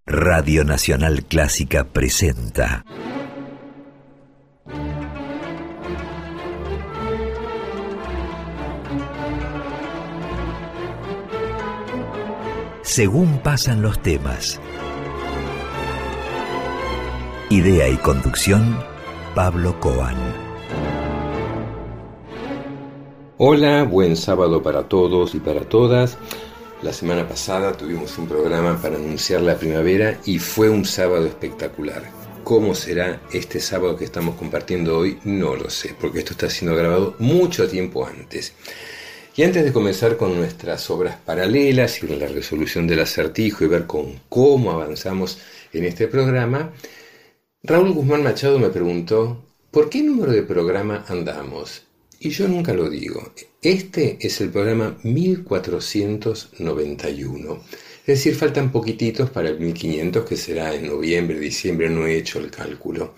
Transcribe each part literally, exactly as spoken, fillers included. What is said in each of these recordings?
Radio Nacional Clásica presenta Según pasan los temas. Idea y conducción, Pablo Coan. Hola, buen sábado para todos y para todas. La semana pasada tuvimos un programa para anunciar la primavera y fue un sábado espectacular. ¿Cómo será este sábado que estamos compartiendo hoy? No lo sé, porque esto está siendo grabado mucho tiempo antes. Y antes de comenzar con nuestras obras paralelas y con la resolución del acertijo y ver con cómo avanzamos en este programa, Raúl Guzmán Machado me preguntó, ¿por qué número de programa andamos? Y yo nunca lo digo. Este es el programa mil cuatrocientos noventa y uno. Es decir, faltan poquititos para el mil quinientos, que será en noviembre, diciembre, no he hecho el cálculo.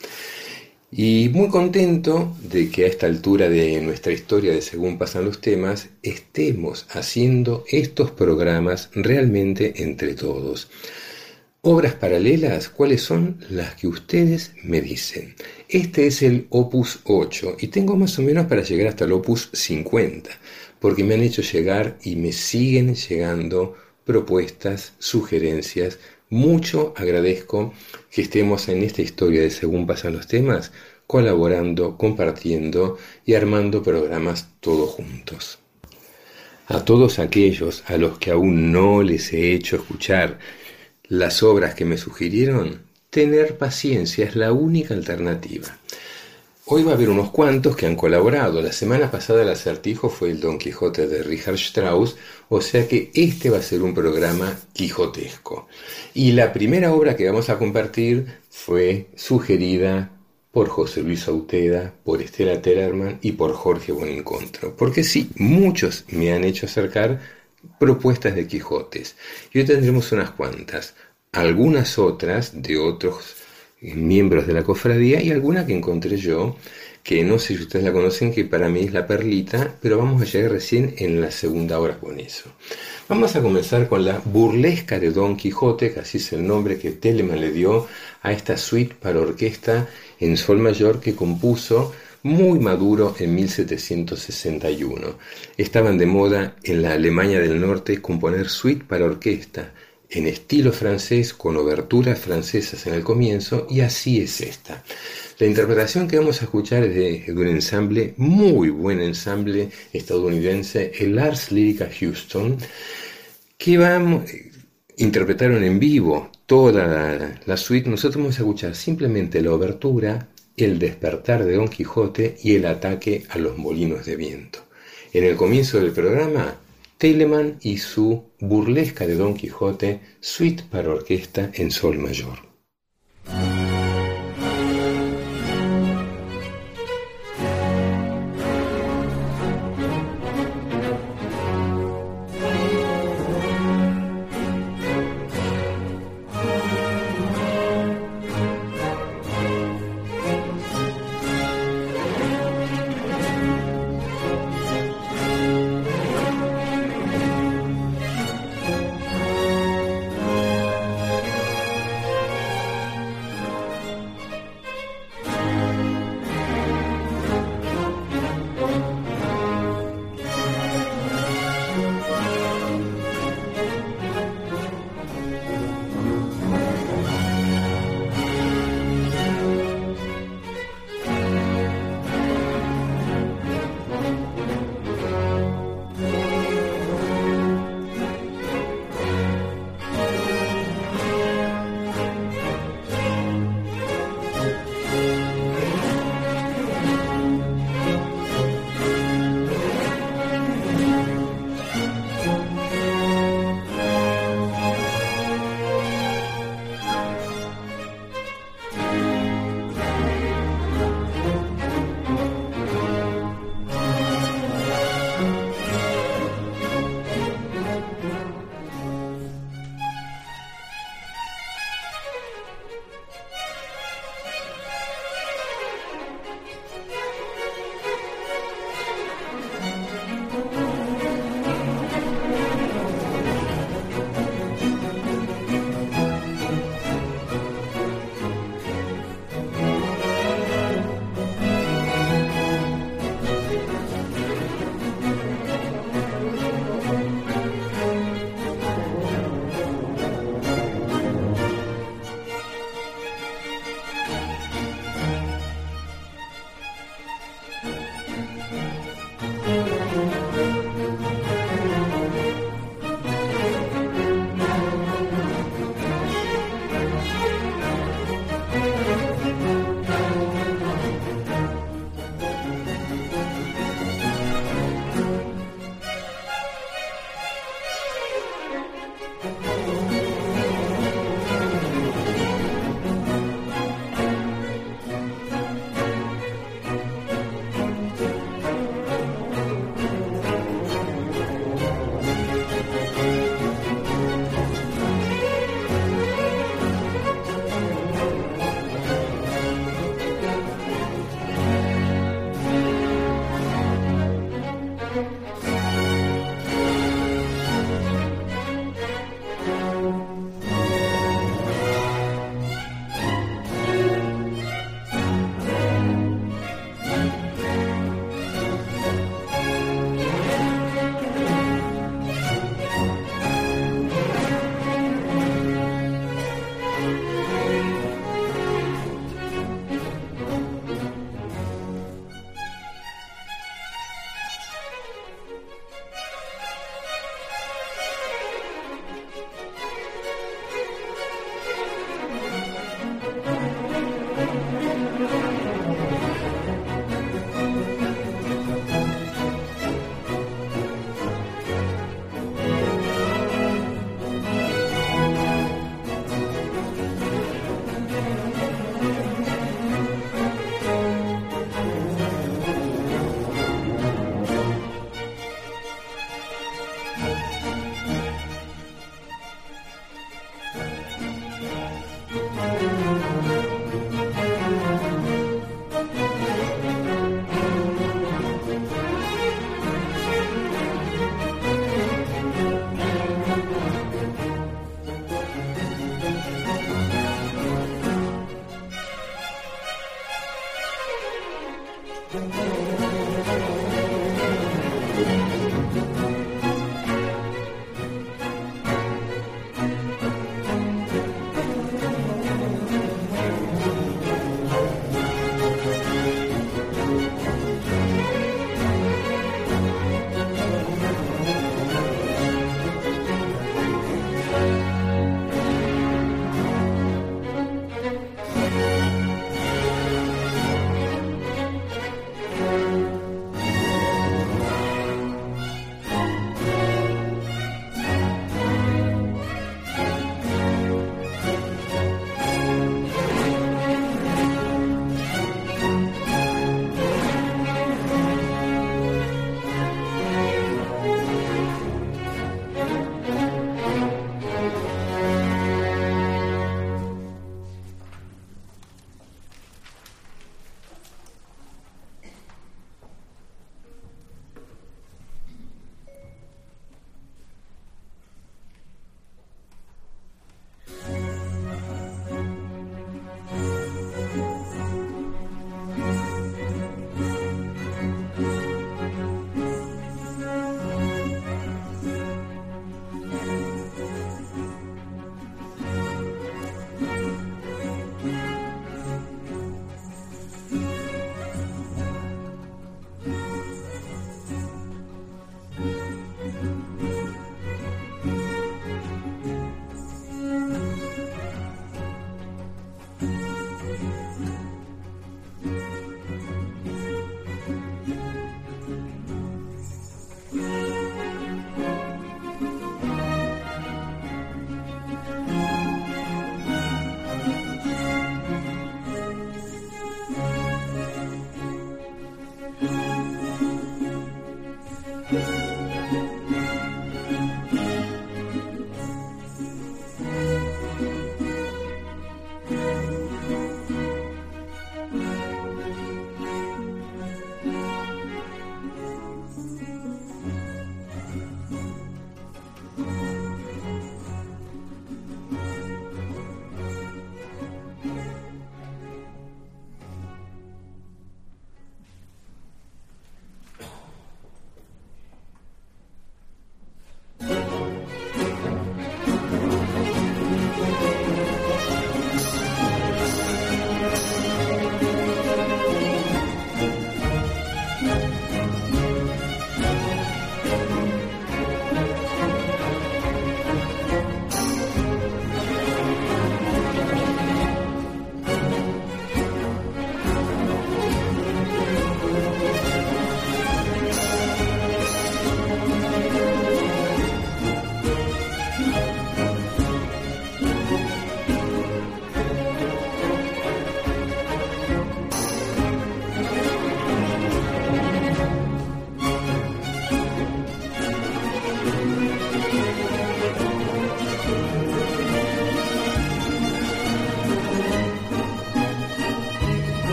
Y muy contento de que a esta altura de nuestra historia de Según pasan los temas, estemos haciendo estos programas realmente entre todos. Obras paralelas, ¿cuáles son las que ustedes me dicen? Este es el Opus ocho y tengo más o menos para llegar hasta el Opus cincuenta, porque me han hecho llegar y me siguen llegando propuestas, sugerencias. Mucho agradezco que estemos en esta historia de Según pasan los temas, colaborando, compartiendo y armando programas todos juntos. A todos aquellos a los que aún no les he hecho escuchar las obras que me sugirieron, tener paciencia es la única alternativa. Hoy va a haber unos cuantos que han colaborado. La semana pasada el acertijo fue el Don Quijote de Richard Strauss, o sea que este va a ser un programa quijotesco. Y la primera obra que vamos a compartir fue sugerida por José Luis Auteda, por Estela Tellerman y por Jorge Buenencontro. Porque sí, muchos me han hecho acercar propuestas de Quijotes. Y hoy tendremos unas cuantas, algunas otras de otros miembros de la cofradía y alguna que encontré yo, que no sé si ustedes la conocen, que para mí es la perlita, pero vamos a llegar recién en la segunda hora con eso. Vamos a comenzar con la burlesca de Don Quijote, que así es el nombre que Telemann le dio a esta suite para orquesta en sol mayor que compuso muy maduro en mil setecientos sesenta y uno. Estaban de moda en la Alemania del Norte componer suite para orquesta en estilo francés con oberturas francesas en el comienzo, y así es esta. La interpretación que vamos a escuchar es de, de un ensamble, muy buen ensamble estadounidense, el Ars Lyrica Houston, que vamos, interpretaron en vivo toda la, la suite. Nosotros vamos a escuchar simplemente la obertura, el despertar de Don Quijote y el ataque a los molinos de viento. En el comienzo del programa, Telemann y su burlesca de Don Quijote, suite para orquesta en sol mayor.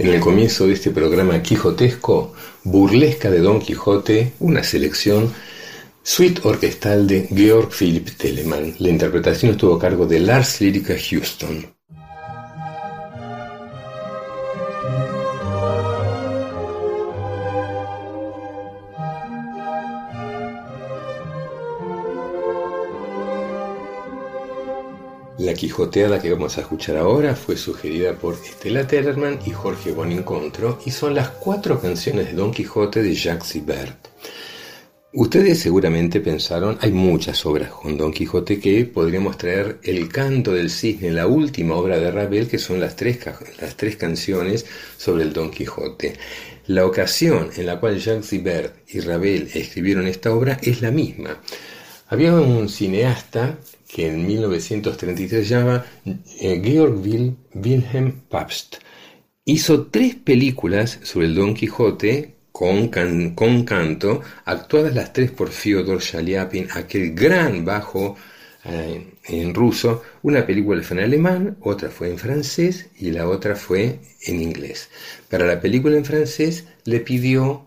En el comienzo de este programa quijotesco, burlesca de Don Quijote, una selección, suite orquestal de Georg Philipp Telemann. La interpretación estuvo a cargo de Lars Lyrica Houston. La quijoteada que vamos a escuchar ahora fue sugerida por Estela Tellerman y Jorge Bonincontro y son las cuatro canciones de Don Quijote de Jacques Ibert. Ustedes seguramente pensaron, hay muchas obras con Don Quijote que podríamos traer El canto del cisne, la última obra de Ravel, que son las tres, las tres canciones sobre el Don Quijote. La ocasión en la cual Jacques Ibert y Ravel escribieron esta obra es la misma. Había un cineasta que en mil novecientos treinta y tres se llama eh, Georg Wilhelm Pabst. Hizo tres películas sobre el Don Quijote con, can, con canto, actuadas las tres por Fyodor Shaliapin, aquel gran bajo eh, en ruso. Una película fue en alemán, otra fue en francés y la otra fue en inglés. Para la película en francés le pidió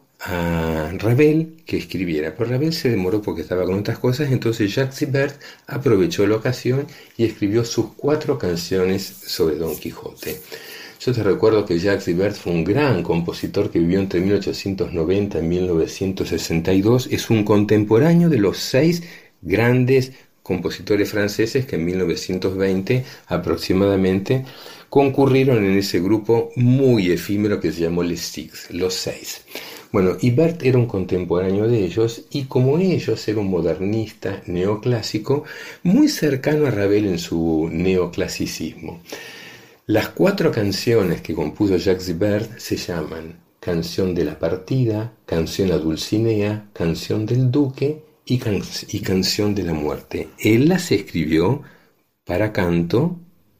a Ravel que escribiera, pero Ravel se demoró porque estaba con otras cosas, entonces Jacques Ibert aprovechó la ocasión y escribió sus cuatro canciones sobre Don Quijote. Yo te recuerdo que Jacques Ibert fue un gran compositor que vivió entre mil ochocientos noventa y mil novecientos sesenta y dos, es un contemporáneo de los seis grandes compositores franceses que en mil novecientos veinte aproximadamente concurrieron en ese grupo muy efímero que se llamó Les Six, los seis. Bueno, Ibert era un contemporáneo de ellos y como ellos era un modernista neoclásico muy cercano a Ravel en su neoclasicismo. Las cuatro canciones que compuso Jacques Ibert se llaman Canción de la Partida, Canción a Dulcinea, Canción del Duque y, can- y Canción de la Muerte. Él las escribió para canto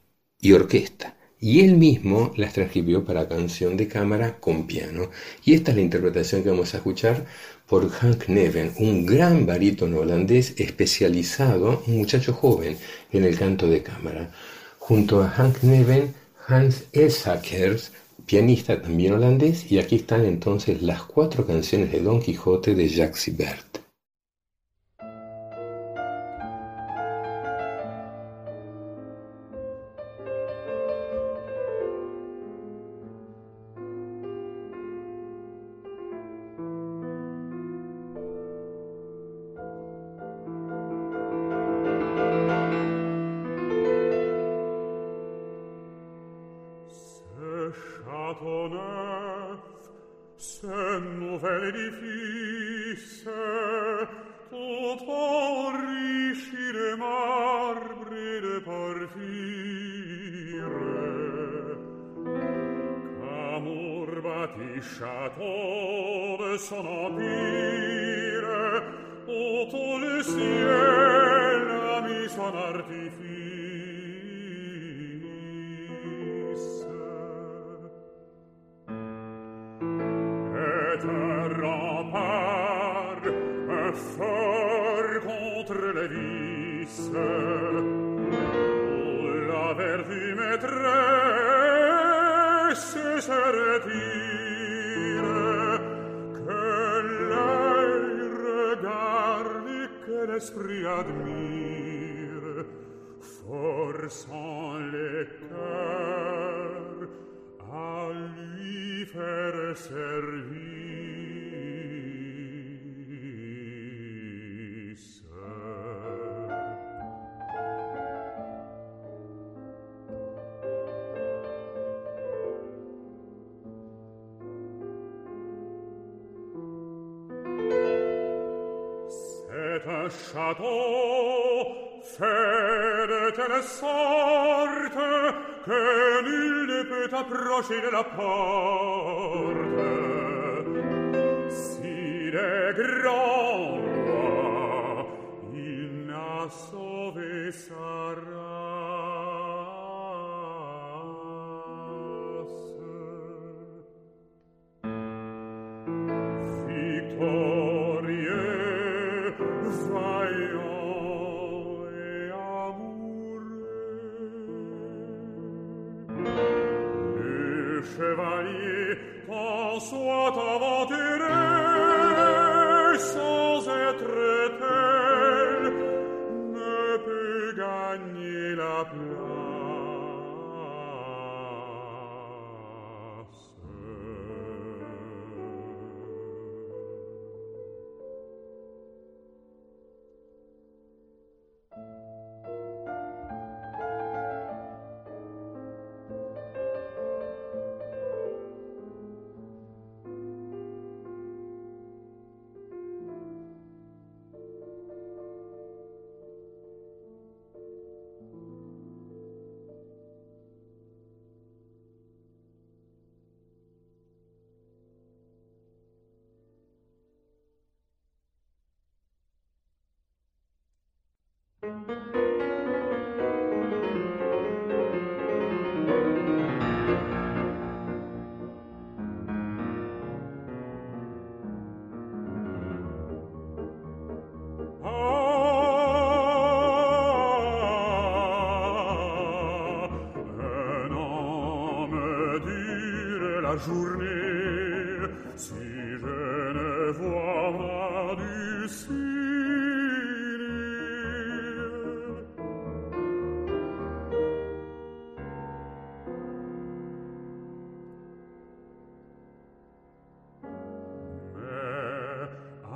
y orquesta. Y él mismo las transcribió para canción de cámara con piano. Y esta es la interpretación que vamos a escuchar por Hank Neven, un gran barítono holandés especializado, un muchacho joven, en el canto de cámara. Junto a Hank Neven, Hans Elsakers, pianista también holandés, y aquí están entonces las cuatro canciones de Don Quijote de Jacques Ibert. Château fait de telle sorte que nul ne peut approcher de la porte. S'il est grand roi, il n'a sauvé sa race. Victorieux, vaillant et amoureux, le chevalier Journée, si je ne vois ma Dulcinée. Mais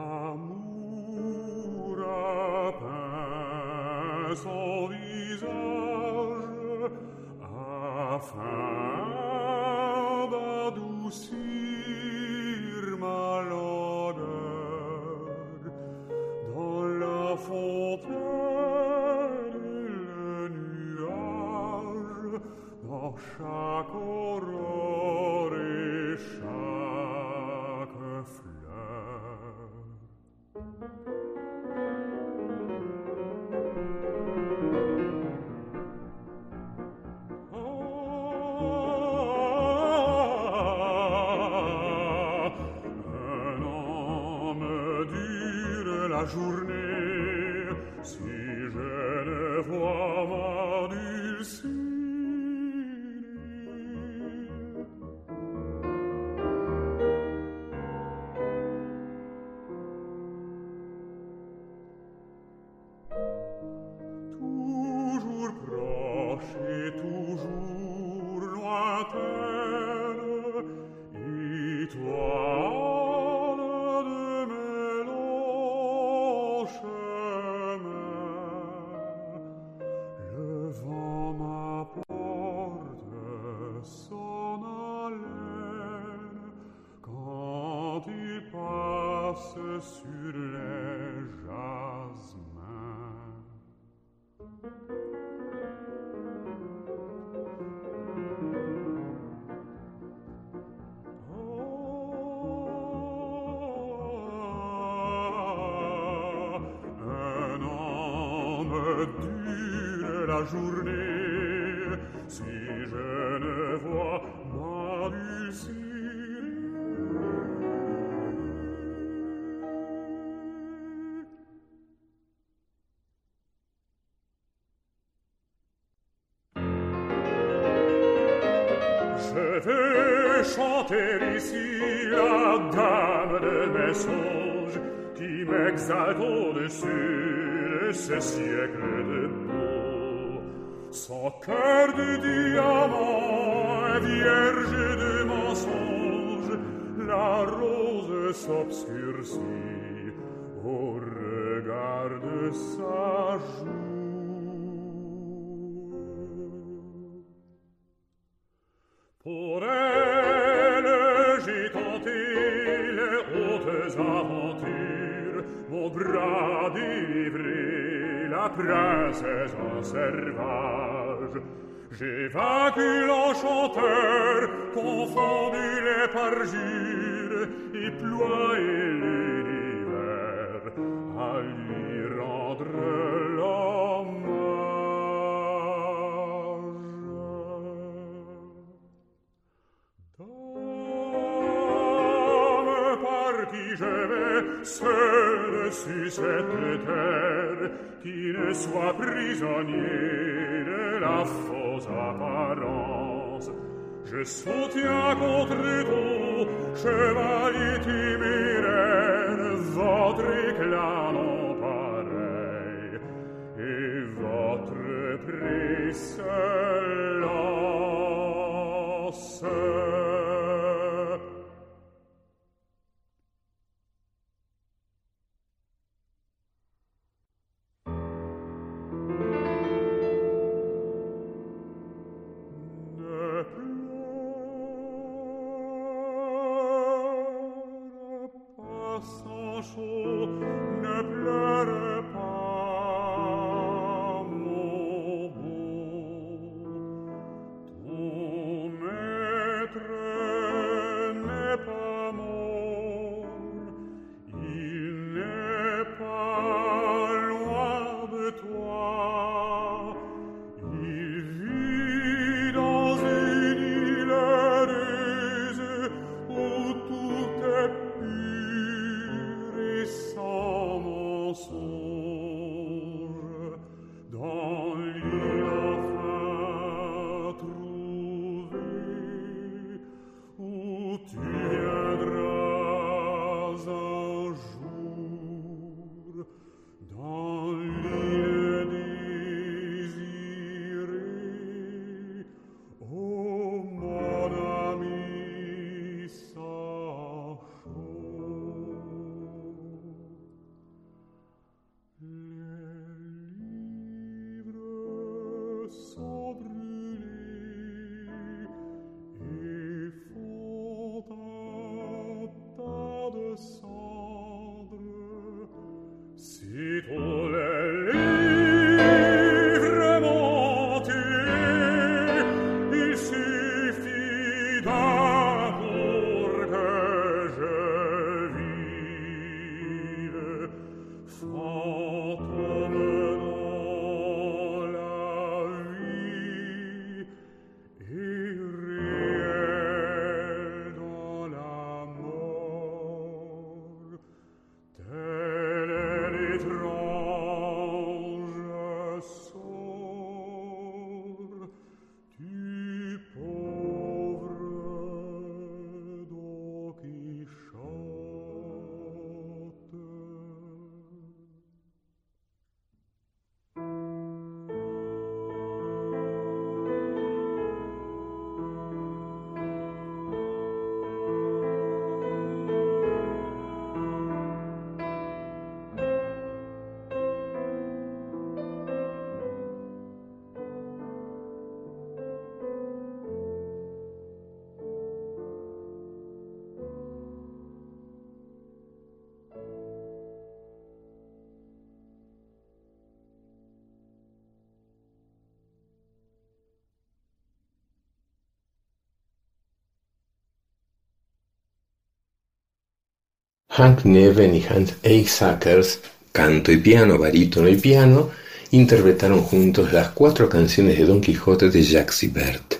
amour a peint son visage afin d'adoucir ma langueur dans la fontaine et le nuage, dans chaque aurore et chaque fleur. La journée, si je ne vois ma Dulcinée. Toujours proche et toujours lointaine, étoile sur les jasmins. Oh, un an me dure la journée, si je ne vois ma Dulcinée. Je veux chanter ici la dame de mes songes qui m'exalte au-dessus de ce siècle de beau. Son cœur de diamant, vierge de mensonge, la rose s'obscurcit au regard de sa joue. Pour elle, j'ai tenté les hautes aventures, mon bras délivré, la princesse en servage. J'ai vaincu l'enchanteur, confondu les parjures, et ployé l'univers à lui rendre l'hommage. Je vais seul sur cette terre, qui ne soit prisonnier de la fausse apparence. Je soutiens contre tout, chevalier téméraire, votre éclat non pareil, et votre précellence. Ne pleure pas, mon beau. Ton maître n'est pas mort, il n'est pas loin de toi. Hank Neven y Hans Eichsakers, canto y piano, barítono y piano, interpretaron juntos las cuatro canciones de Don Quijote de Jacques Ibert.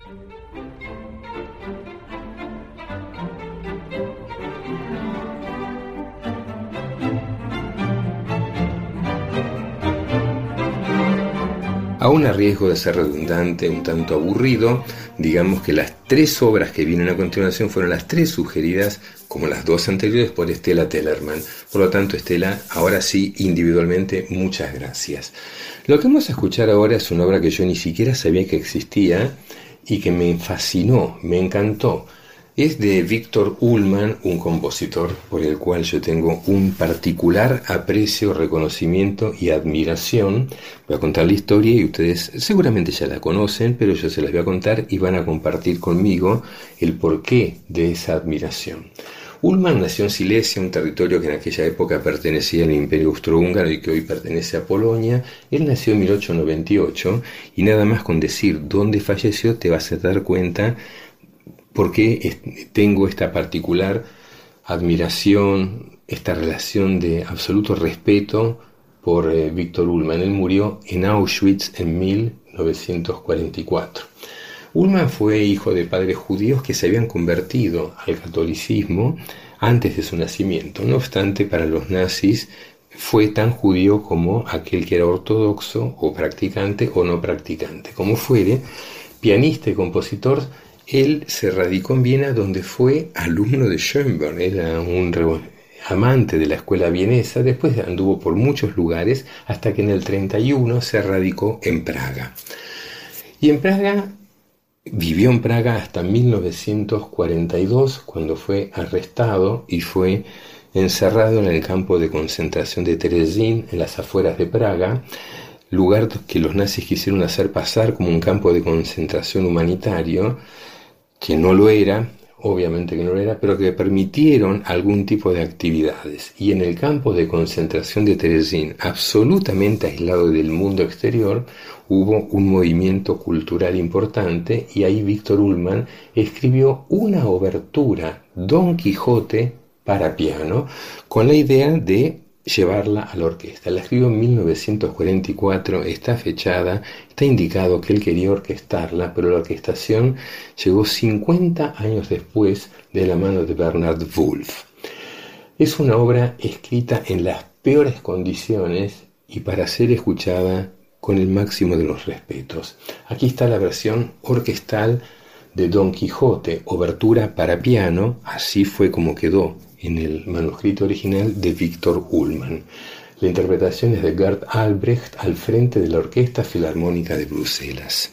Aún a riesgo de ser redundante, un tanto aburrido, digamos que las tres obras que vienen a continuación fueron las tres sugeridas, como las dos anteriores, por Estela Tellerman. Por lo tanto, Estela, ahora sí, individualmente, muchas gracias. Lo que vamos a escuchar ahora es una obra que yo ni siquiera sabía que existía y que me fascinó, me encantó. Es de Victor Ullmann, un compositor por el cual yo tengo un particular aprecio, reconocimiento y admiración. Voy a contar la historia y ustedes seguramente ya la conocen, pero yo se las voy a contar y van a compartir conmigo el porqué de esa admiración. Ullmann nació en Silesia, un territorio que en aquella época pertenecía al Imperio Austrohúngaro y que hoy pertenece a Polonia. Él nació en mil ochocientos noventa y ocho y nada más con decir dónde falleció te vas a dar cuenta porque tengo esta particular admiración, esta relación de absoluto respeto por eh, Victor Ullmann. Él murió en Auschwitz en mil novecientos cuarenta y cuatro. Ullmann fue hijo de padres judíos que se habían convertido al catolicismo antes de su nacimiento. No obstante, para los nazis fue tan judío como aquel que era ortodoxo o practicante o no practicante. Como fuere, pianista y compositor, él se radicó en Viena, donde fue alumno de Schoenberg. Era un amante de la escuela vienesa. Después anduvo por muchos lugares hasta que en el treinta y uno se radicó en Praga. Y en Praga, vivió en Praga hasta mil novecientos cuarenta y dos, cuando fue arrestado y fue encerrado en el campo de concentración de Terezín, en las afueras de Praga, lugar que los nazis quisieron hacer pasar como un campo de concentración humanitario, que no lo era, obviamente que no lo era, pero que permitieron algún tipo de actividades. Y en el campo de concentración de Terezín, absolutamente aislado del mundo exterior, hubo un movimiento cultural importante y ahí Victor Ullmann escribió una obertura, Don Quijote, para piano, con la idea de llevarla a la orquesta. La escribió en mil novecientos cuarenta y cuatro, está fechada, está indicado que él quería orquestarla, pero la orquestación llegó cincuenta años después de la mano de Bernard Wolff. Es una obra escrita en las peores condiciones y para ser escuchada con el máximo de los respetos. Aquí está la versión orquestal de Don Quijote, obertura para piano, así fue como quedó en el manuscrito original de Victor Ullmann. La interpretación es de Gert Albrecht al frente de la Orquesta Filarmónica de Bruselas.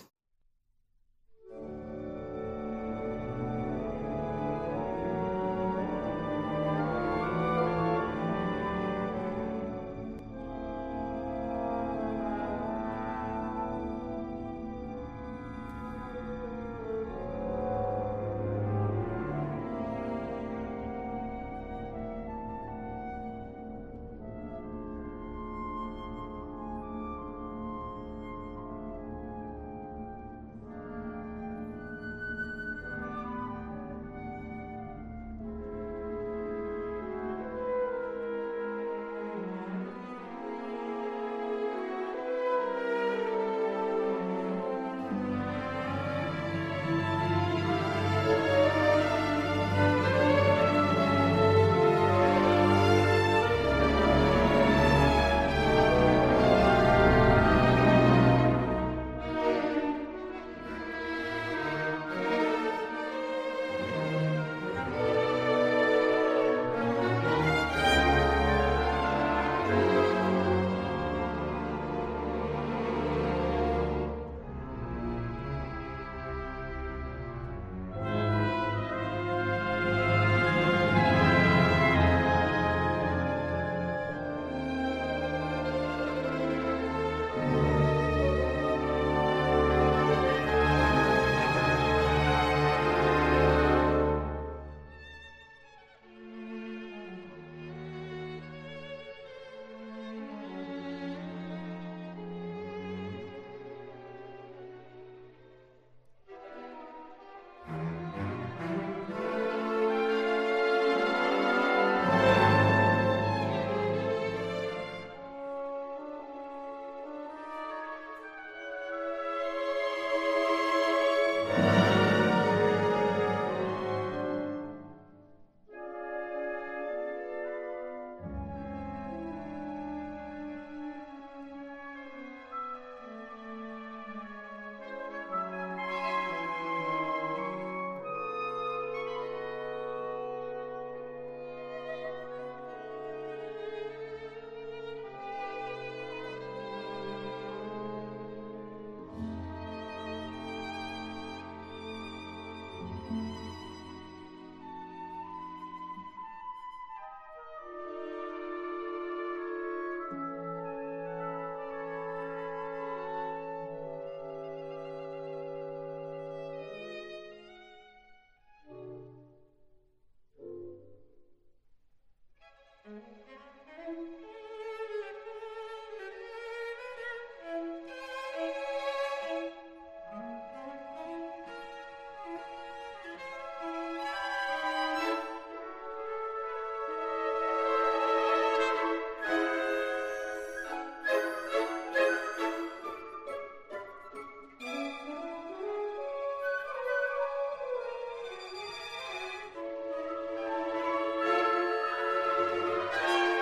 Thank you.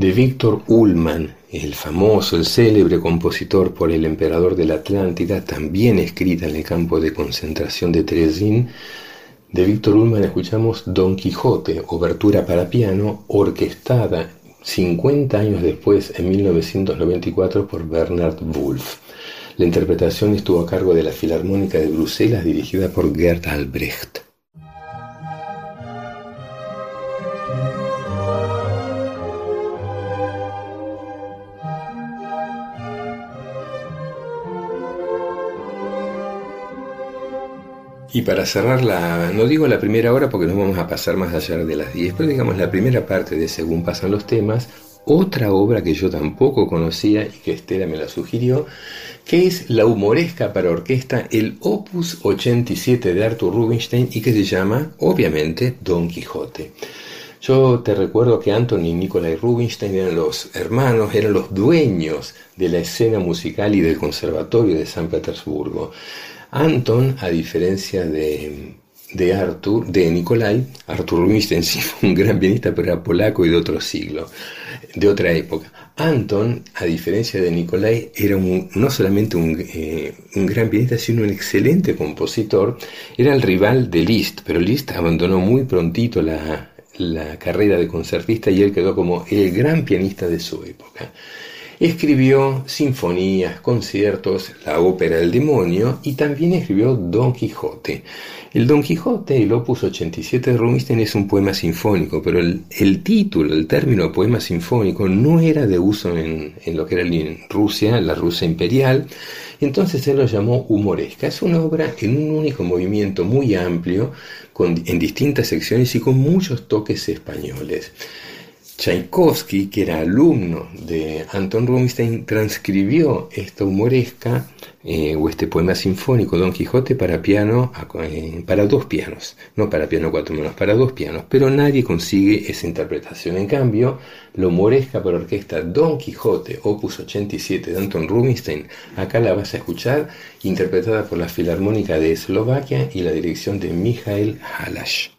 de Víctor Ullmann, el famoso, el célebre compositor por El emperador de la Atlántida, también escrita en el campo de concentración de Terezín. De Víctor Ullmann escuchamos Don Quijote, obertura para piano, orquestada cincuenta años después, en mil novecientos noventa y cuatro, por Bernard Wolff. La interpretación estuvo a cargo de la Filarmónica de Bruselas, dirigida por Gert Albrecht. Y para cerrar la, no digo la primera hora porque nos vamos a pasar más allá de las diez, pero digamos la primera parte de Según pasan los temas, otra obra que yo tampoco conocía y que Estela me la sugirió, que es la humoresca para orquesta, el Opus ochenta y siete de Arthur Rubinstein, y que se llama, obviamente, Don Quijote. Yo te recuerdo que Anton y Nikolai Rubinstein eran los hermanos, eran los dueños de la escena musical y del conservatorio de San Petersburgo. Anton, a diferencia de, de Arthur, de Nikolai, Arthur Rubinstein sí fue un gran pianista, pero era polaco y de otro siglo, de otra época. Anton, a diferencia de Nikolai, era un, no solamente un, eh, un gran pianista, sino un excelente compositor. Era el rival de Liszt, pero Liszt abandonó muy prontito la, la carrera de concertista y él quedó como el gran pianista de su época. Escribió sinfonías, conciertos, la ópera El demonio y también escribió Don Quijote. El Don Quijote, el Opus ochenta y siete de Rubinstein, es un poema sinfónico, pero el, el título, el término poema sinfónico no era de uso en, en lo que era en Rusia, la Rusia imperial, entonces él lo llamó humoresca. Es una obra en un único movimiento muy amplio, con, en distintas secciones y con muchos toques españoles. Tchaikovsky, que era alumno de Anton Rubinstein, transcribió esta humoresca eh, o este poema sinfónico Don Quijote para piano, eh, para dos pianos, no para piano cuatro manos, para dos pianos, pero nadie consigue esa interpretación. En cambio, la humoresca para orquesta Don Quijote, Opus ochenta y siete de Anton Rubinstein, acá la vas a escuchar, interpretada por la Filarmónica de Eslovaquia y la dirección de Michael Halash.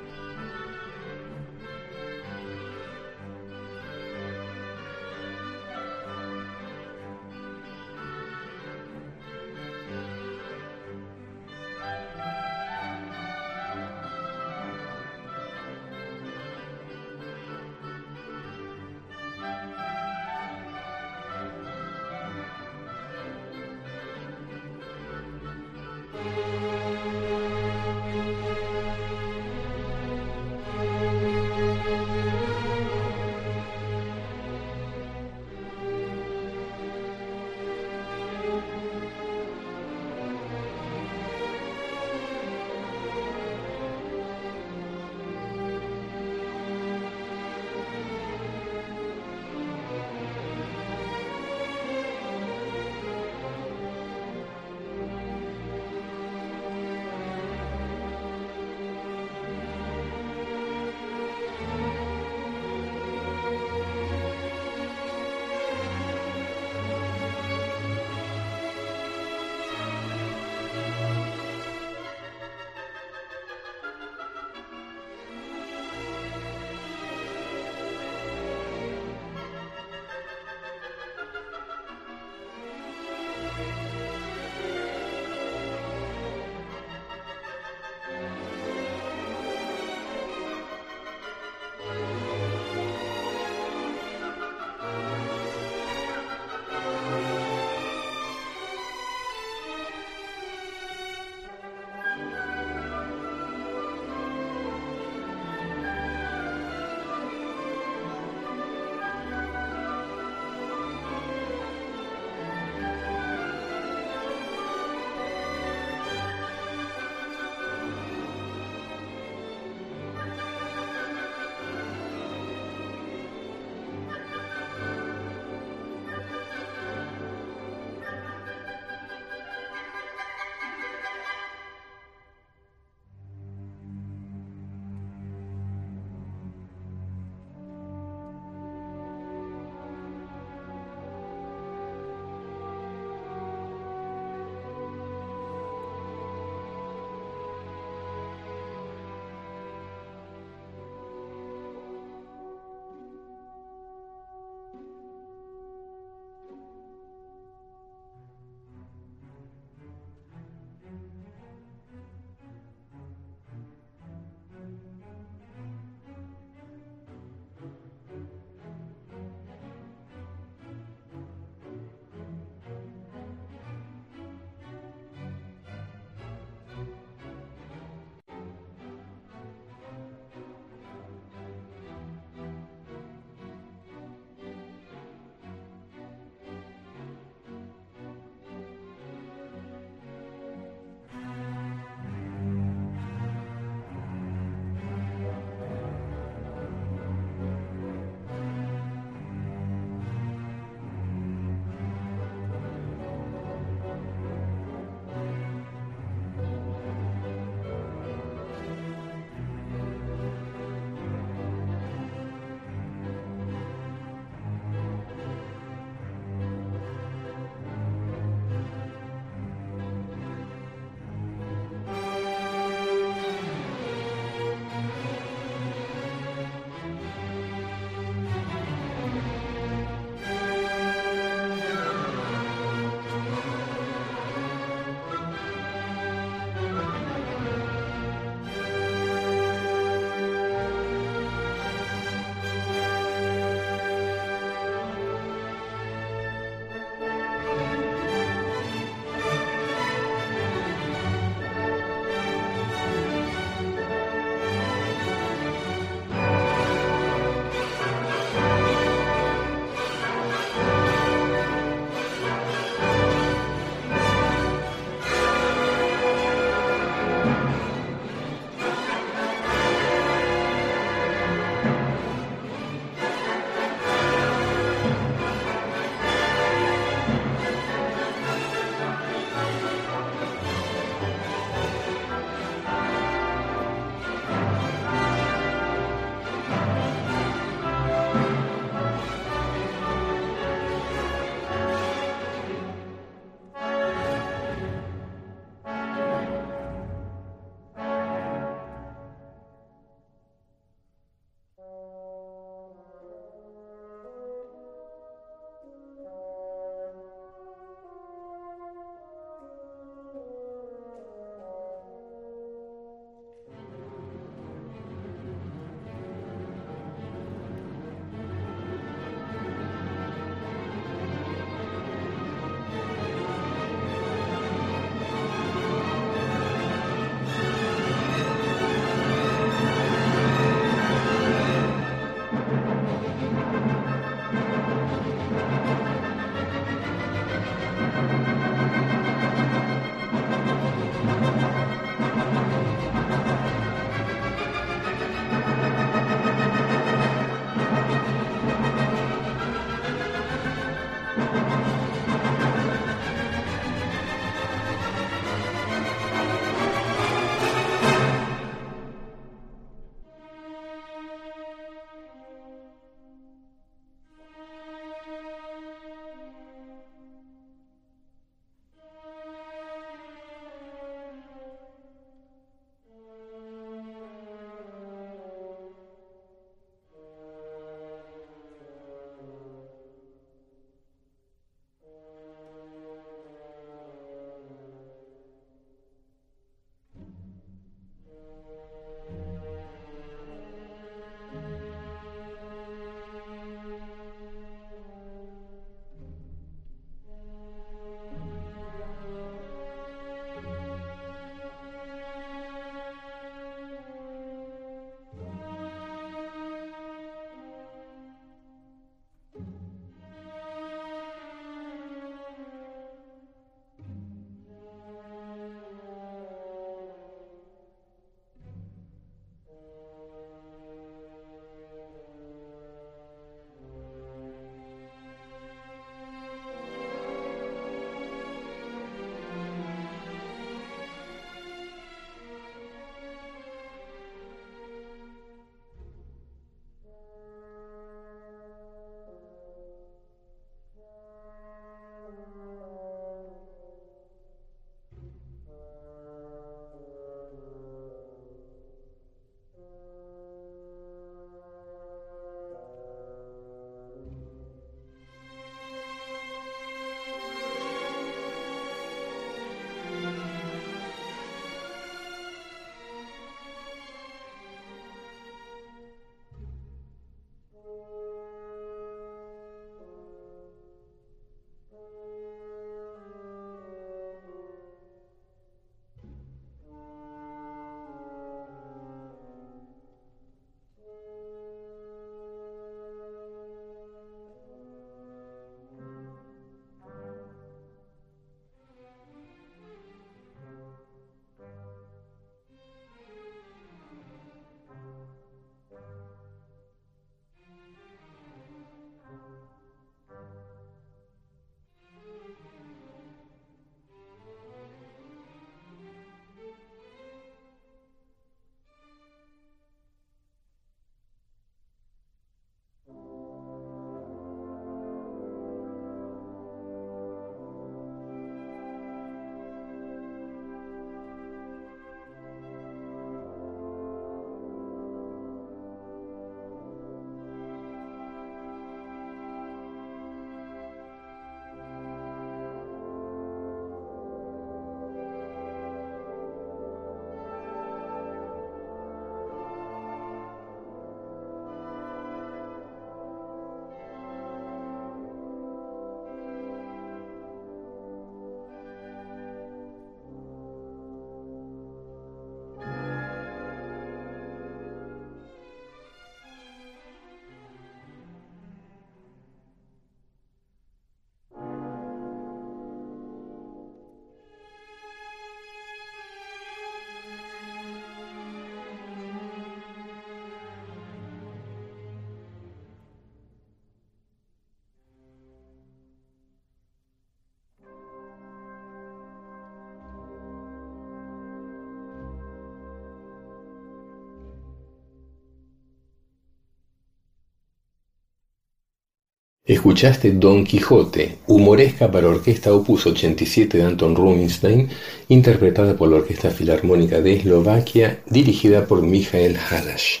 Escuchaste Don Quijote, humoresca para orquesta opus ochenta y siete de Anton Rubinstein, interpretada por la Orquesta Filarmónica de Eslovaquia, dirigida por Michael Halash.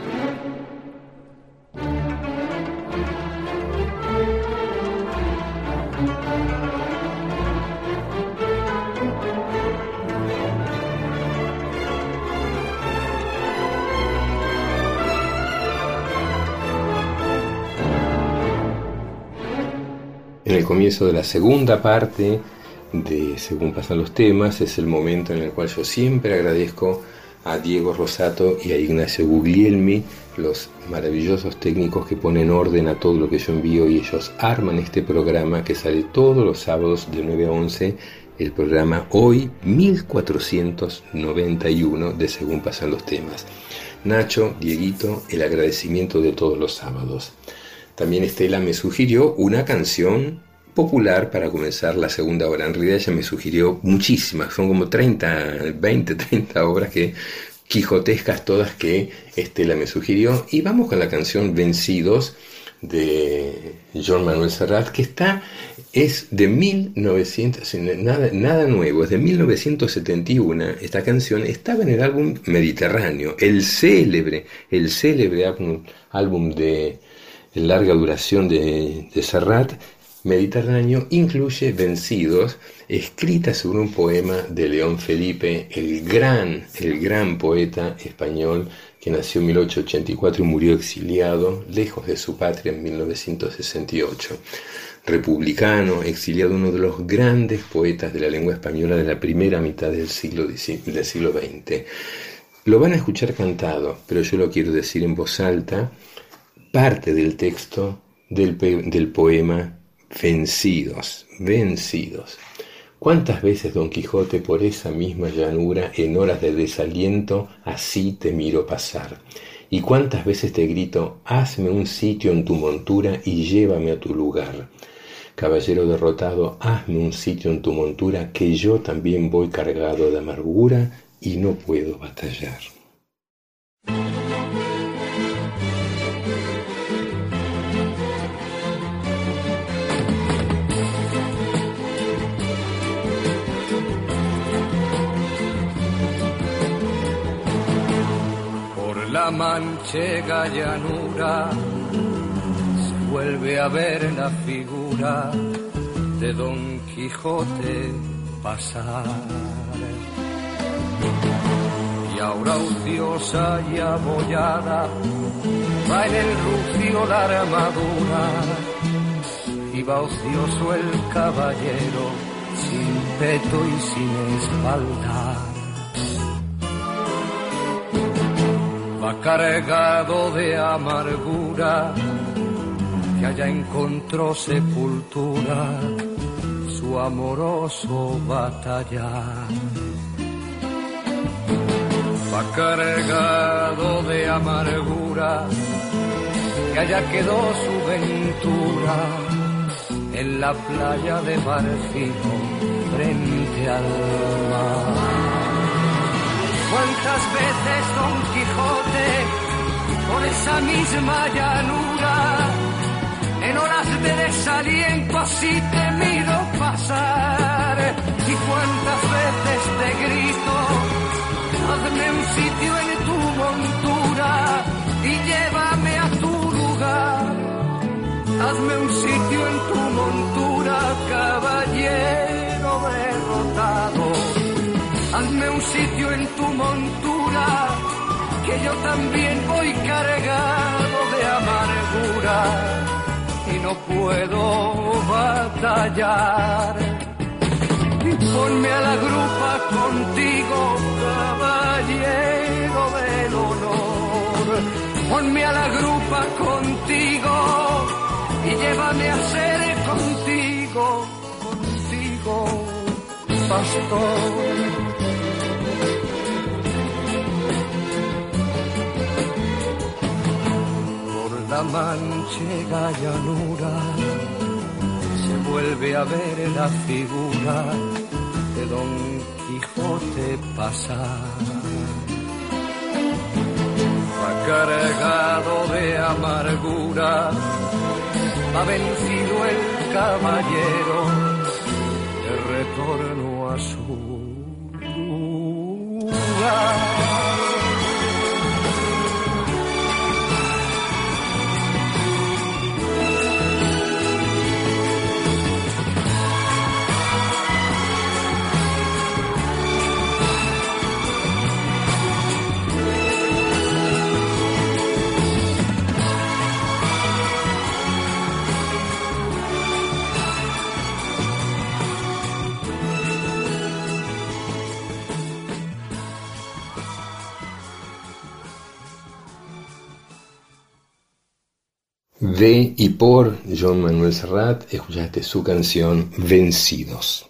En el comienzo de la segunda parte de Según pasan los temas, es el momento en el cual yo siempre agradezco a Diego Rosato y a Ignacio Guglielmi, los maravillosos técnicos que ponen orden a todo lo que yo envío, y ellos arman este programa que sale todos los sábados de nueve a once, el programa hoy mil cuatrocientos noventa y uno de Según pasan los temas. Nacho, Dieguito, el agradecimiento de todos los sábados. También Estela me sugirió una canción popular para comenzar la segunda hora. En realidad ella me sugirió muchísimas, son como treinta, veinte, treinta obras que, quijotescas todas, que Estela me sugirió. Y vamos con la canción Vencidos de Joan Manuel Serrat, que está, es de mil novecientos, nada, nada nuevo, es de mil novecientos setenta y uno. Esta canción estaba en el álbum Mediterráneo, el célebre, el célebre álbum, álbum de larga duración de, de Serrat. Mediterráneo incluye Vencidos, escrita sobre un poema de León Felipe, el gran, el gran poeta español que nació en mil ochocientos ochenta y cuatro y murió exiliado, lejos de su patria, en mil novecientos sesenta y ocho. Republicano, exiliado, uno de los grandes poetas de la lengua española de la primera mitad del siglo, del siglo veinte. Lo van a escuchar cantado, pero yo lo quiero decir en voz alta, parte del texto del, del poema Vencidos, vencidos. ¿Cuántas veces, Don Quijote, por esa misma llanura, en horas de desaliento, así te miro pasar? Y cuántas veces te grito, hazme un sitio en tu montura y llévame a tu lugar. Caballero derrotado, hazme un sitio en tu montura, que yo también voy cargado de amargura y no puedo batallar. La manchega llanura se vuelve a ver la figura de Don Quijote pasar, y ahora ociosa y abollada va en el rucio la armadura, y va ocioso el caballero sin peto y sin espalda. Va cargado de amargura, que allá encontró sepultura su amoroso batallar. Va cargado de amargura, que allá quedó su ventura en la playa de Barcino frente al mar. ¿Cuántas veces, Don Quijote, por esa misma llanura, en horas de desaliento así te miro pasar? Y cuántas veces te grito, hazme un sitio en tu montura y llévame a tu lugar. Hazme un sitio en tu montura, caballero derrotado. Hazme un sitio en tu montura, que yo también voy cargado de amargura y no puedo batallar. Y ponme a la grupa contigo, caballero del honor. Ponme a la grupa contigo y llévame a ser contigo, contigo, pastor. La manchega llanura se vuelve a ver la figura de Don Quijote pasar. Va cargado de amargura, ha vencido el caballero de retorno a su lugar. De y por Joan Manuel Serrat, escuchaste su canción Vencidos.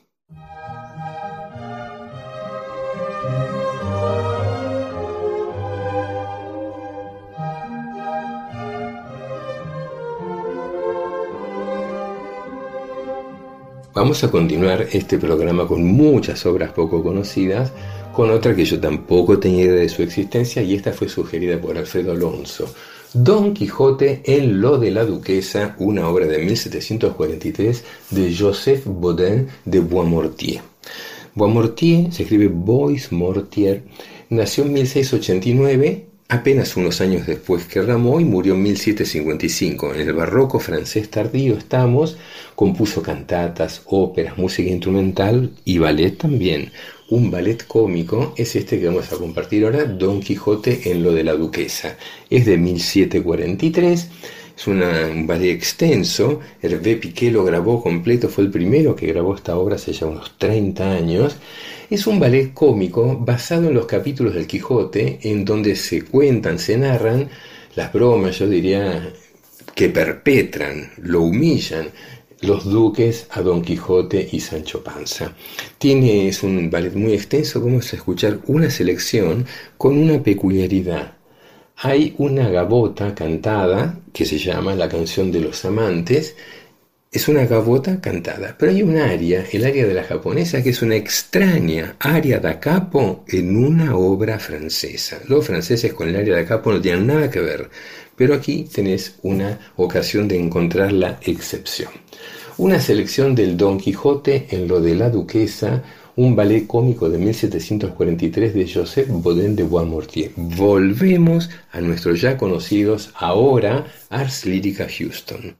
Vamos a continuar este programa con muchas obras poco conocidas, con otra que yo tampoco tenía idea de su existencia, y esta fue sugerida por Alfredo Alonso. Don Quijote en lo de la Duquesa, una obra de mil setecientos cuarenta y tres de Joseph Bodin de Boismortier. Boismortier, se escribe Bois-Mortier, nació en mil seiscientos ochenta y nueve, apenas unos años después que Rameau, y murió en mil setecientos cincuenta y cinco. En el barroco francés tardío estamos, compuso cantatas, óperas, música instrumental y ballet también. Un ballet cómico es este que vamos a compartir ahora, Don Quijote en lo de la Duquesa. Es de mil setecientos cuarenta y tres, es una, un ballet extenso. Hervé Piqué lo grabó completo, fue el primero que grabó esta obra hace ya unos treinta años. Es un ballet cómico basado en los capítulos del Quijote, en donde se cuentan, se narran las bromas, yo diría, que perpetran, lo humillan los duques a Don Quijote y Sancho Panza. Tiene, es un ballet muy extenso, vamos a escuchar una selección con una peculiaridad. Hay una gavota cantada que se llama La canción de los amantes. Es una gavota cantada, pero hay un aria, el aria de la japonesa, que es una extraña aria da capo en una obra francesa. Los franceses con el aria da capo no tienen nada que ver, pero aquí tenés una ocasión de encontrar la excepción. Una selección del Don Quijote en lo de la Duquesa, un ballet cómico de mil setecientos cuarenta y tres de Joseph Bodin de Boismortier. Volvemos a nuestros ya conocidos ahora Ars Lyrica Houston.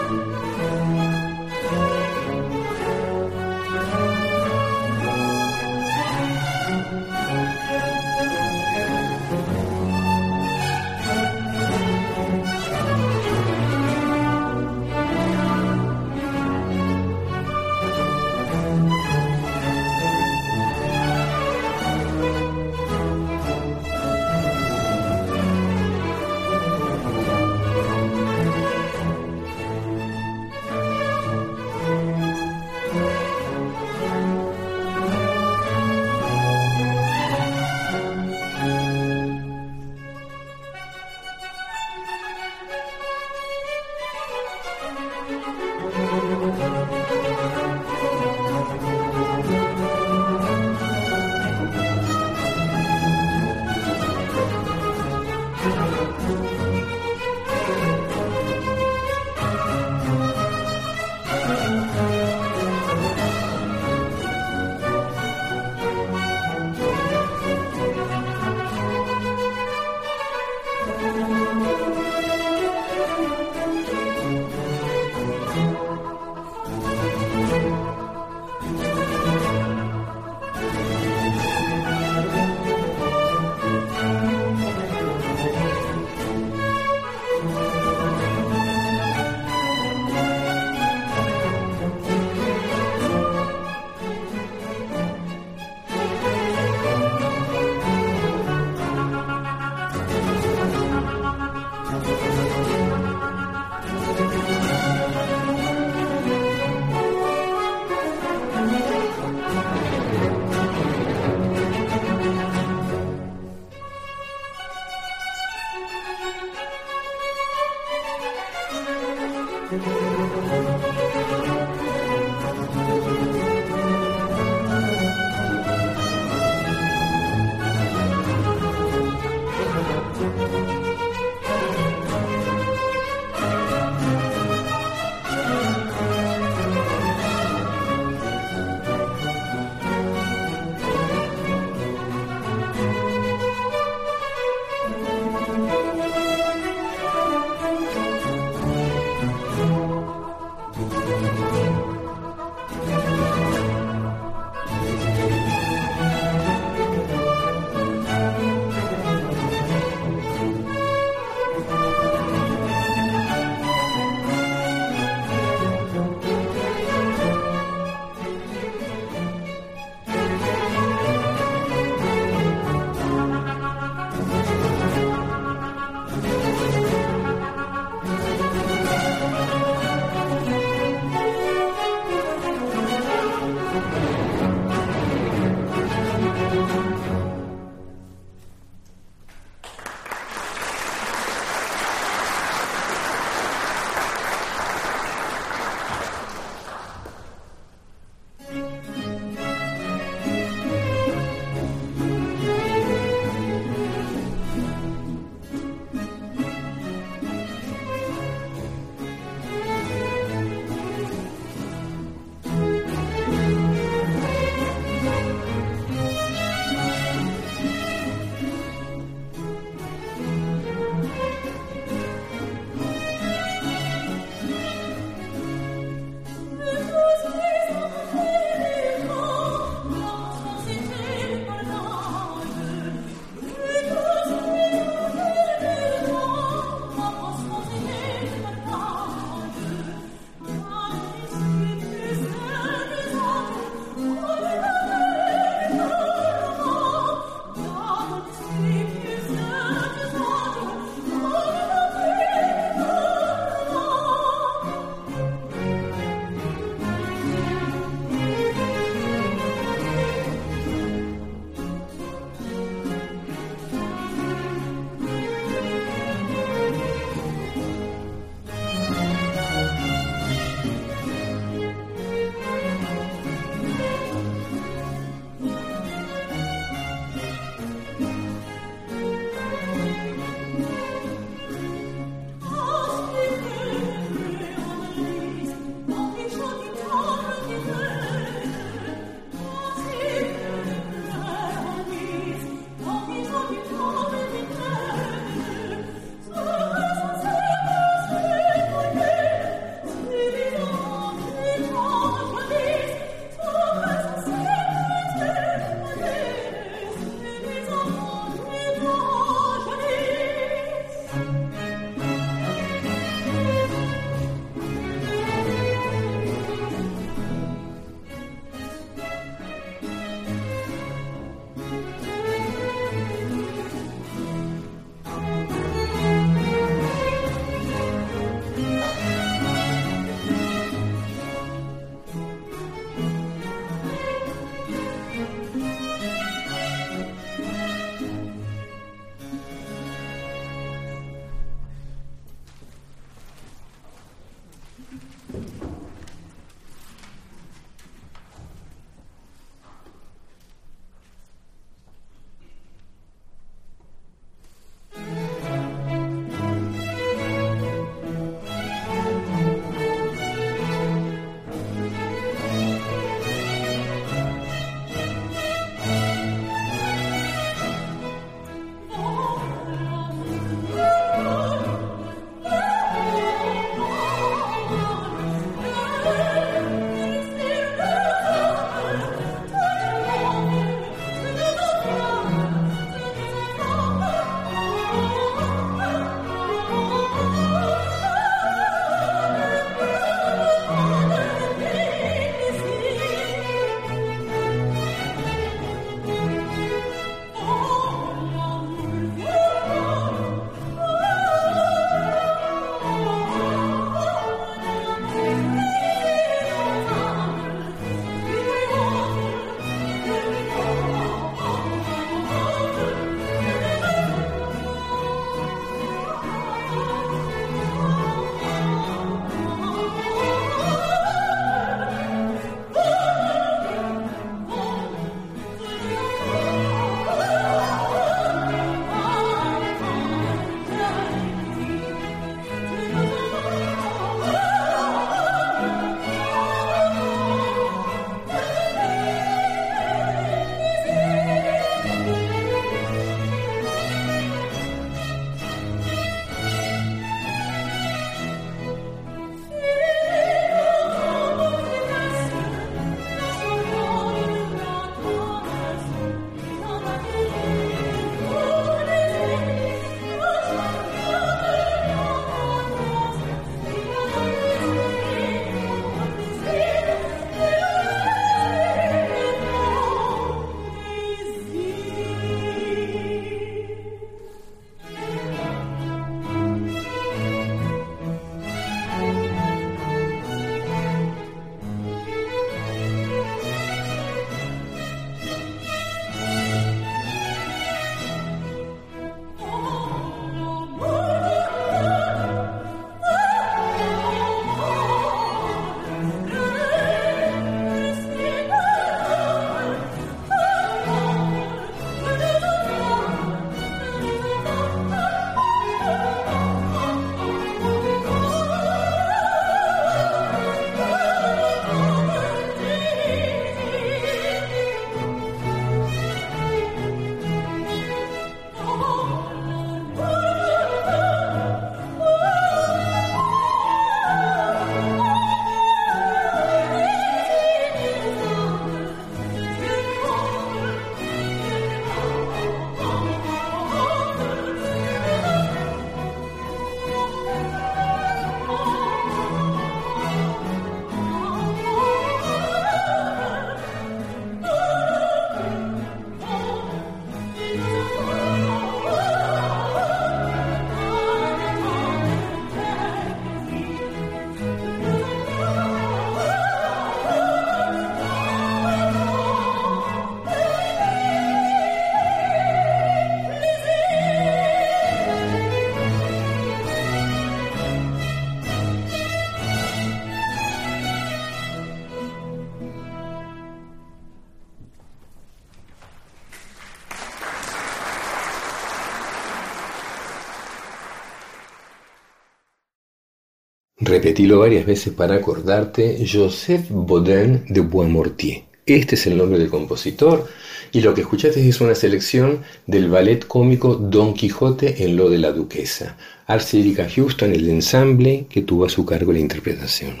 repetilo varias veces para acordarte, Joseph Bodin de Boismortier. Este es el nombre del compositor, y lo que escuchaste es una selección del ballet cómico Don Quijote en lo de la duquesa. Arcelica Houston, el ensamble que tuvo a su cargo la interpretación.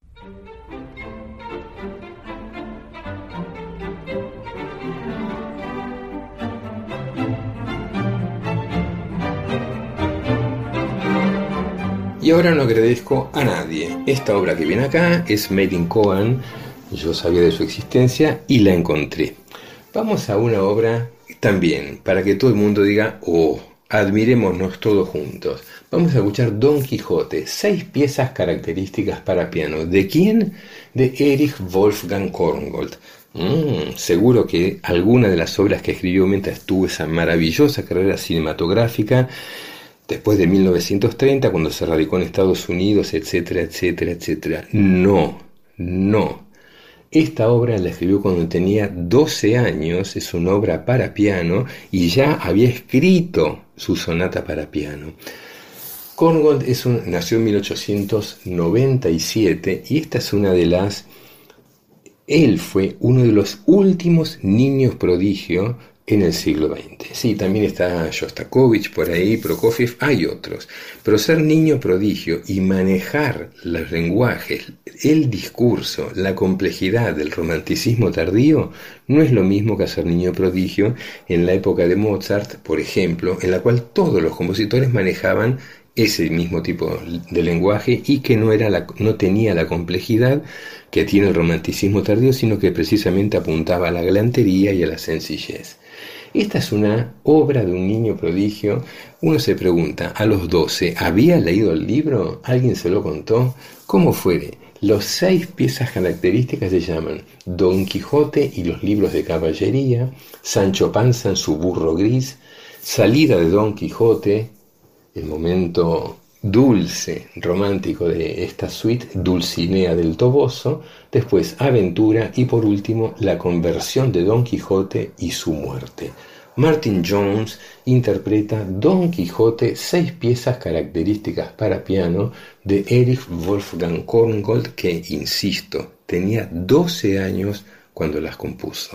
Y ahora no agradezco a nadie. Esta obra que viene acá es Made in Coan. Yo sabía de su existencia y la encontré. Vamos a una obra también, para que todo el mundo diga, oh, admirémonos todos juntos. Vamos a escuchar Don Quijote, seis piezas características para piano. ¿De quién? De Erich Wolfgang Korngold. Mm, seguro que alguna de las obras que escribió mientras tuvo esa maravillosa carrera cinematográfica, después de mil novecientos treinta, cuando se radicó en Estados Unidos, etcétera, etcétera, etcétera. No, no. Esta obra la escribió cuando tenía doce años, es una obra para piano, y ya había escrito su sonata para piano. Korngold es un, nació en mil ochocientos noventa y siete, y esta es una de las... Él fue uno de los últimos niños prodigio en el siglo veinte. Sí, también está Shostakovich por ahí, Prokofiev, hay otros. Pero ser niño prodigio y manejar los lenguajes, el discurso, la complejidad del romanticismo tardío, no es lo mismo que ser niño prodigio en la época de Mozart, por ejemplo, en la cual todos los compositores manejaban ese mismo tipo de lenguaje y que no, era la, no tenía la complejidad que tiene el romanticismo tardío, sino que precisamente apuntaba a la galantería y a la sencillez. Esta es una obra de un niño prodigio. Uno se pregunta, a los doce, ¿había leído el libro? ¿Alguien se lo contó? ¿Cómo fuere? Los seis piezas características se llaman Don Quijote y los libros de caballería, Sancho Panza en su burro gris, Salida de Don Quijote, el momento dulce, romántico de esta suite, Dulcinea del Toboso, después Aventura y por último la conversión de Don Quijote y su muerte. Martin Jones interpreta Don Quijote, seis piezas características para piano de Erich Wolfgang Korngold, que, insisto, tenía doce años cuando las compuso.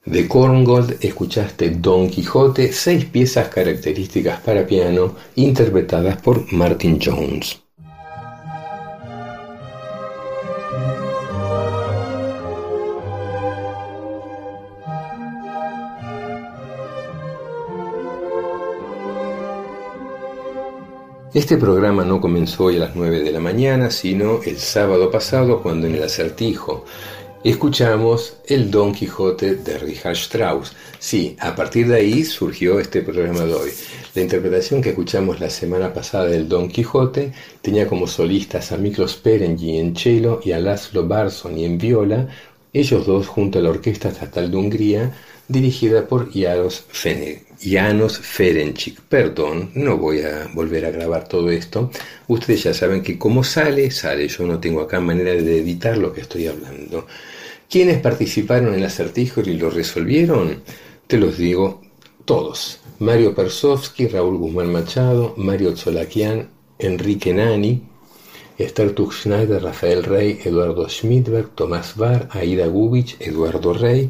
De Korngold escuchaste Don Quijote, seis piezas características para piano interpretadas por Martin Jones. Este programa no comenzó hoy a las nueve de la mañana, sino el sábado pasado, cuando en el acertijo escuchamos el Don Quijote de Richard Strauss. Sí, a partir de ahí surgió este programa de hoy. La interpretación que escuchamos la semana pasada del Don Quijote tenía como solistas a Miklos Perenyi en cello y a László Barsony en viola, ellos dos junto a la Orquesta Estatal de Hungría, dirigida por János Fene, János Ferencsik. Perdón, no voy a volver a grabar todo esto. Ustedes ya saben que como sale, sale. Yo no tengo acá manera de editar lo que estoy hablando. ¿Quiénes participaron en el acertijo y lo resolvieron? Te los digo todos. Mario Persovsky, Raúl Guzmán Machado, Mario Tzolakian, Enrique Nani, Esther Tuchschneider, Rafael Rey, Eduardo Schmidberg, Tomás Barr, Aida Gubich, Eduardo Rey,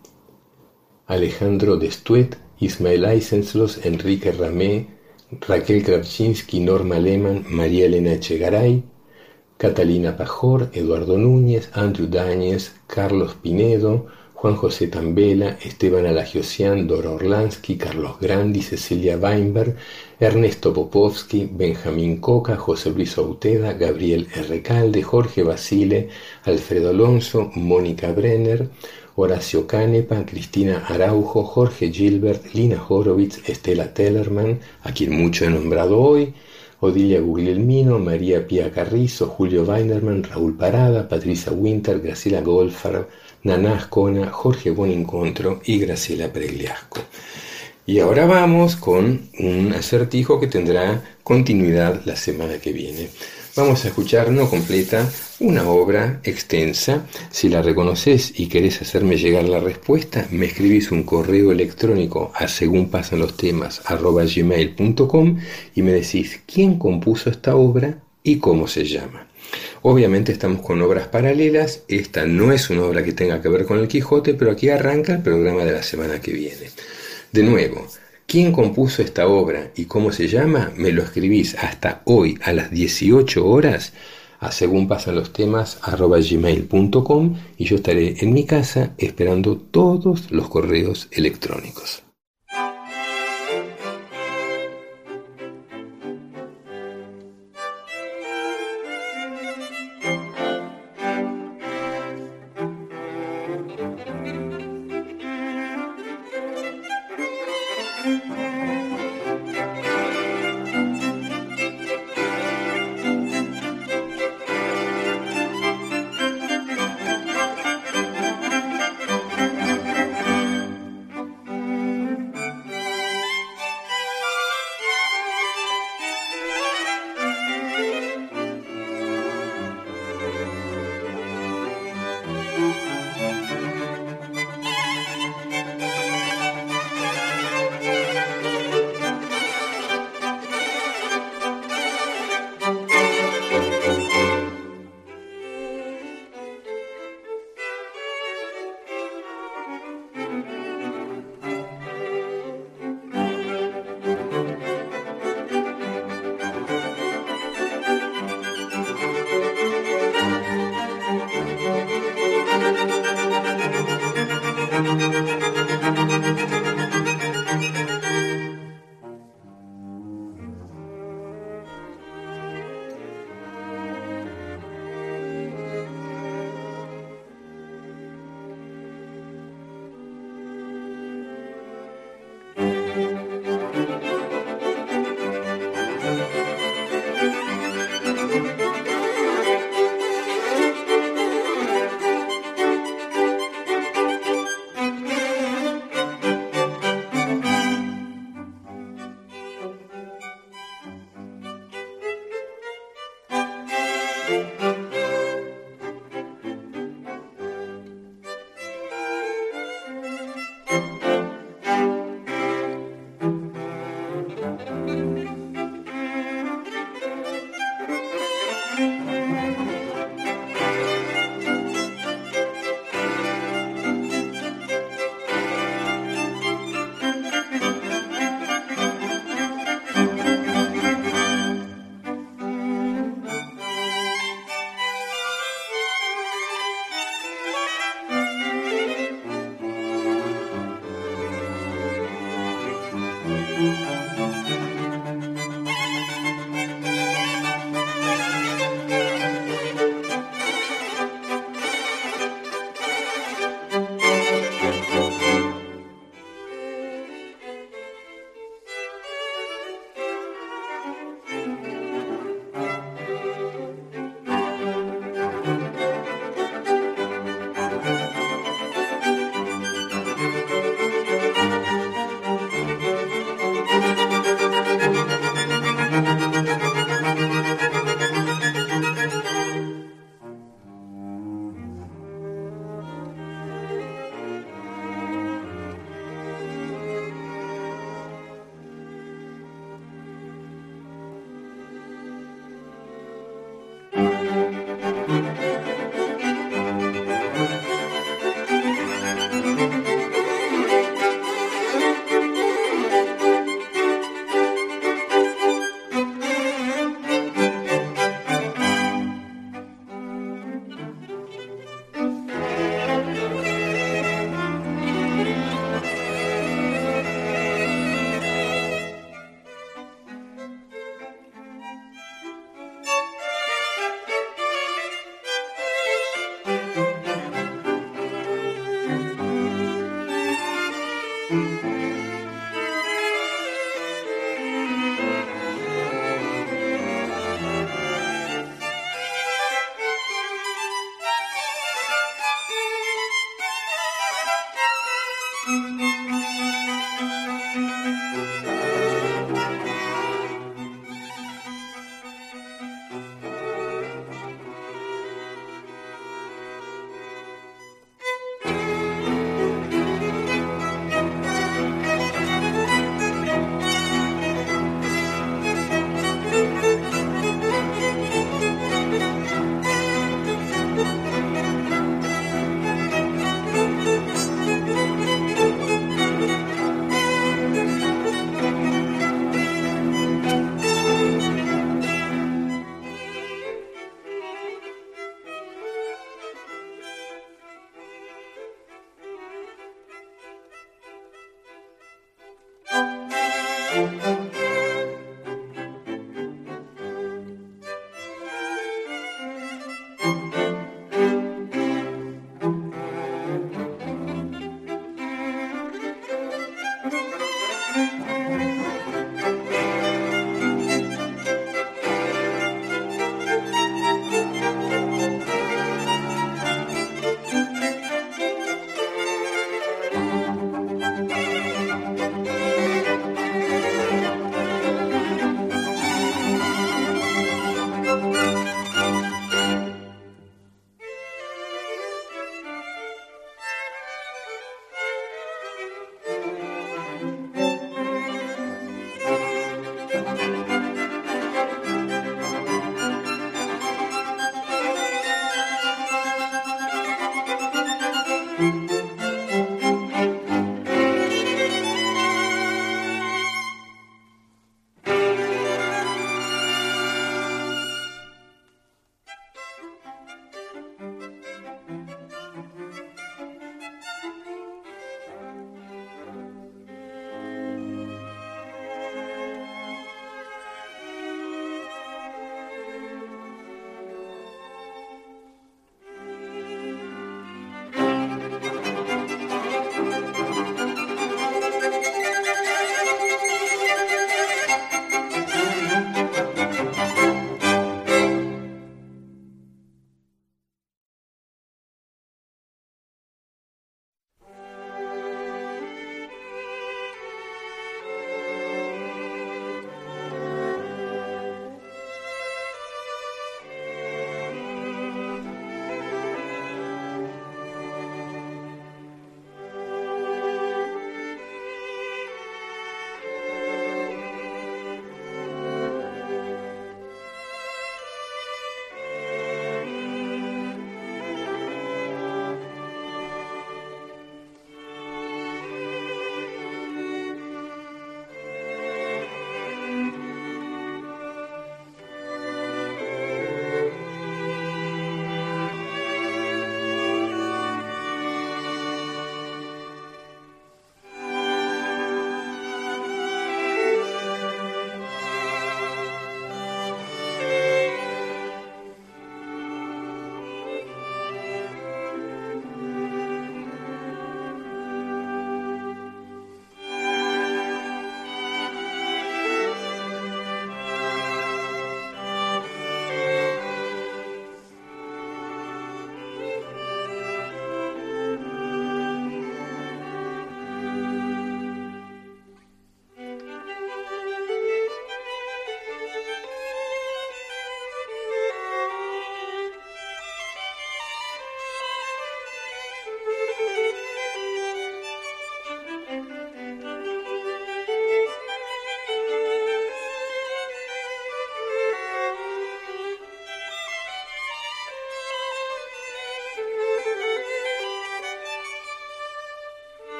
Alejandro Destuet, Ismael Eisenslos, Enrique Ramé, Raquel Kravchinsky, Norma Lehmann, María Elena Echegaray, Catalina Pajor, Eduardo Núñez, Andrew Dáñez, Carlos Pinedo, Juan José Tambela, Esteban Alagiosian, Dora Orlansky, Carlos Grandi, Cecilia Weinberg, Ernesto Popovsky, Benjamín Coca, José Luis Auteda, Gabriel Recalde, Jorge Basile, Alfredo Alonso, Mónica Brenner, Horacio Canepa, Cristina Araujo, Jorge Gilbert, Lina Horowitz, Estela Tellerman, a quien mucho he nombrado hoy, Odilia Guglielmino, María Pía Carrizo, Julio Weinerman, Raúl Parada, Patricia Winter, Graciela Goldfarb, Naná Ascona, Jorge Bonincontro y Graciela Pregliasco. Y ahora vamos con un acertijo que tendrá continuidad la semana que viene. Vamos a escuchar, no completa, una obra extensa. Si la reconoces y querés hacerme llegar la respuesta, me escribís un correo electrónico a según pasan los temas arroba gmail punto com y me decís quién compuso esta obra y cómo se llama. Obviamente estamos con obras paralelas. Esta no es una obra que tenga que ver con el Quijote, pero aquí arranca el programa de la semana que viene. De nuevo, ¿quién compuso esta obra y cómo se llama? Me lo escribís hasta hoy a las dieciocho horas a según pasan los temas arroba gmail punto com y yo estaré en mi casa esperando todos los correos electrónicos.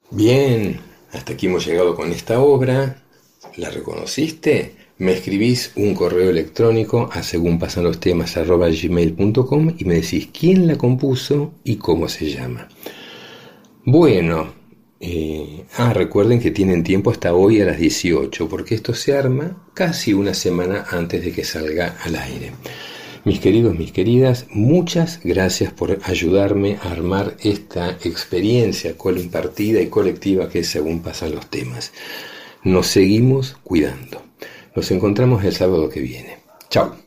Bien, hasta aquí hemos llegado con esta obra. ¿La reconociste? Me escribís un correo electrónico a segunpasanlostemas arroba gmail punto com y me decís quién la compuso y cómo se llama. Bueno, eh, ah, recuerden que tienen tiempo hasta hoy a las dieciocho, porque esto se arma casi una semana antes de que salga al aire. Mis queridos, mis queridas, muchas gracias por ayudarme a armar esta experiencia compartida y colectiva que es Según Pasan los Temas. Nos seguimos cuidando. Nos encontramos el sábado que viene. Chao.